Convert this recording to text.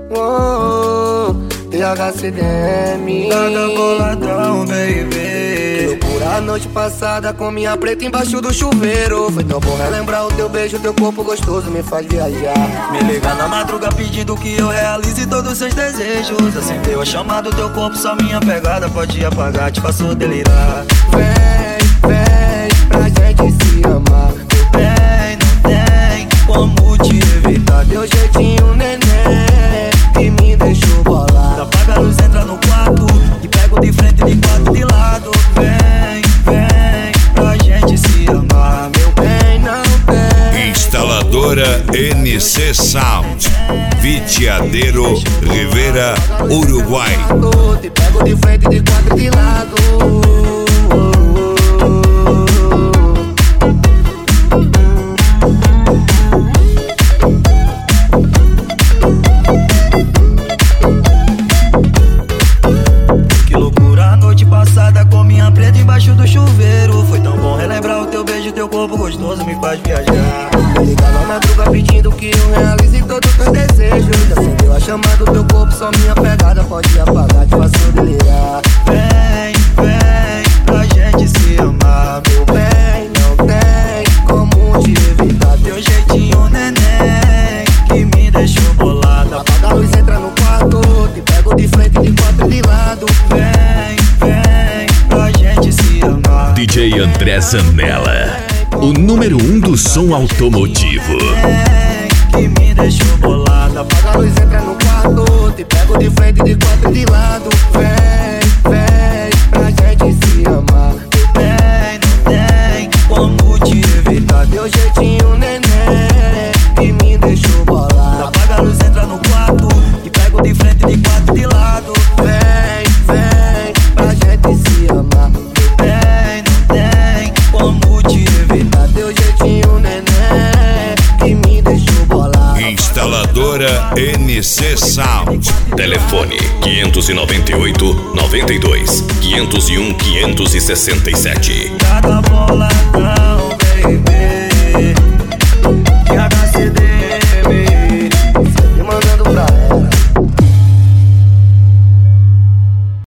THCDM. Nada boladão, baby. Que loucura a noite passada com minha preta embaixo do chuveiro. Foi tão bom relembrar o teu beijo, teu corpo gostoso me faz viajar. Me liga na madruga pedindo que eu realize todos os seus desejos. Acendeu a chama do teu corpo, só minha pegada pode apagar, te faço delirar. Vem, vem, pra gente se amar. Meu bem, não tem como te evitar. Teu jeitinho neném que me deixou bolado. Apaga a luz, entra no quarto e pego de frente, de quatro, de lado. Vem, vem, pra gente se amar. Meu bem, não tem. Instaladora NC Sound, Vitiadeiro, Rivera, Uruguai. Te pego de frente, de quatro, de lado. Que loucura a noite passada com minha preta embaixo do chuveiro. Foi tão bom relembrar o teu beijo, teu corpo gostoso me faz viajar. Me liga na madruga pedindo que eu realize todos os teus desejos. Acendeu a chama do teu corpo, só minha pegada pode apagar, te faço delirar. Vem, vem, pra gente se amar. Meu bem, não tem como te evitar. Teu jeitinho neném que me deixou bolado. Apaga a luz, entra no quarto. Te pego de frente, de quatro, de lado. Vem, vem, pra gente se amar. DJ André Zanella, o número 1 do som automotivo. Que me deixou bolado. Apaga a luz, entra no quarto. Te pego de frente, de quatro, de lado. Vem, vem, pra gente se amar. Bem, não tem como te evitar. Teu jeitinho neném que me deixou bolado. Apaga a luz, entra no quarto e pego de frente, de quatro, de lado. Vem, vem, pra gente se amar. Bem, não tem como te evitar. Teu jeitinho neném que me deixou bolado. Instaladora NC Sound. Telefone 598 92 501 567. Cada boladão.